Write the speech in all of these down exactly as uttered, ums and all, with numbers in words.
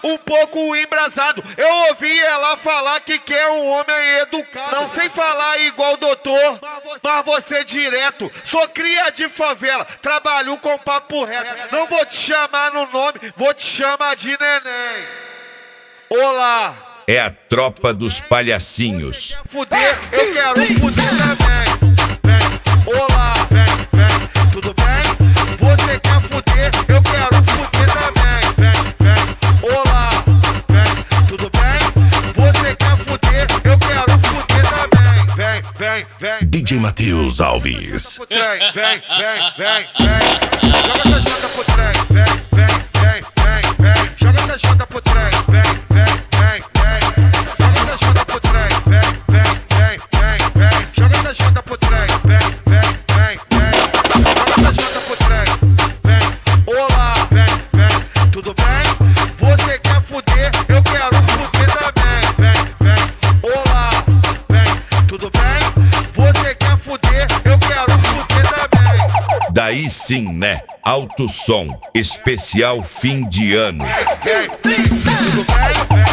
um pouco embrasado. Eu ouvi ela falar que quer um homem educado. Não sei falar igual doutor, mas você direto. Sou cria de favela, trabalho com papo reto. Não vou te chamar no nome, vou te chamar de neném. Olá. É a tropa dos palhacinhos. Fuder, eu quero fuder também. Vem, olá, vem, vem, tudo bem? Você quer fuder, eu quero fuder também. Vem, vem, olá, vem, tudo bem? Você quer fuder, eu quero fuder também. Vem, vem, vem. D J Matheus Alves. Vem, vem, vem, vem, vem. Joga essa janta pro trem. Vem, vem, vem, vem, vem. Joga essa janta pro trem. Vem, vem, vem, vem. Joga essa janta pro trem. Vem, vem, vem, vem, vem. Joga essa janta pro trem. Vem, vem, vem, vem. Joga essa janta pro trem. Vem, olá, vem, vem, tudo bem? Você quer fuder, eu quero fuder também. Vem, vem, olá, vem, tudo bem? Você quer fuder, eu quero fuder também. Daí sim, né? Alto som, especial fim de ano. Vem, vem, tudo bem?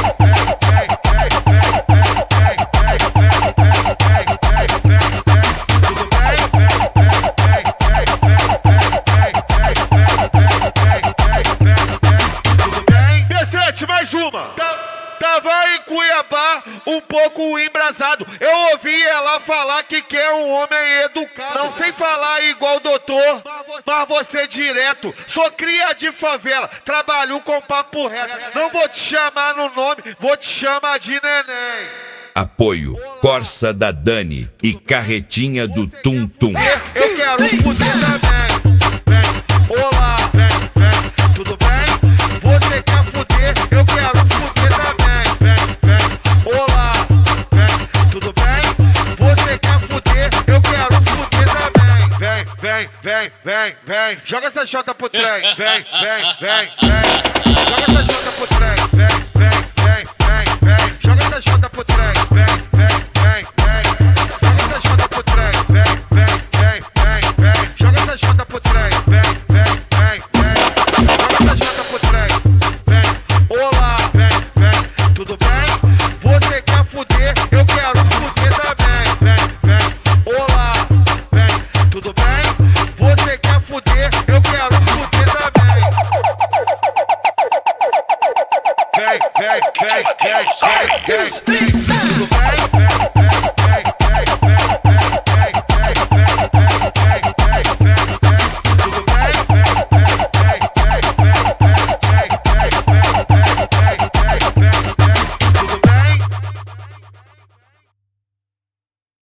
Mais uma. Tava em Cuiabá, um pouco embrasado. Eu ouvi ela falar que quer um homem educado. Não sei falar igual doutor, mas você direto. Sou cria de favela, trabalho com papo reto. Não vou te chamar no nome, vou te chamar de neném. Apoio Corsa da Dani e Carretinha do Tum Tum. Eu quero fuder também. Vem, olá, vem, vem, tudo bem? Você quer fuder, eu quero fuder também. Vem, vem, olá, vem, tudo bem? Você quer fuder, eu quero fuder também. Vem, vem, vem, vem, vem. Joga essa jota pro trem. Vem, vem, vem, vem. Joga essa jota pro trem. Vem, vem, vem, vem, vem. Joga essa jota pro trem. Vem, vem, vem, vem. Joga essa jota pro trem. Vem, vem, vem, vem, vem. Joga essa jota pro trem. Vem, vem, vem, vem. Joga essa jota pro trem. Olá, vem, vem, tudo bem? Você quer fuder, eu quero fuder também. Vem, vem, olá, vem, tudo bem? Você quer fuder, eu quero fuder também. Vem, vem, vem, vem, vem, vem.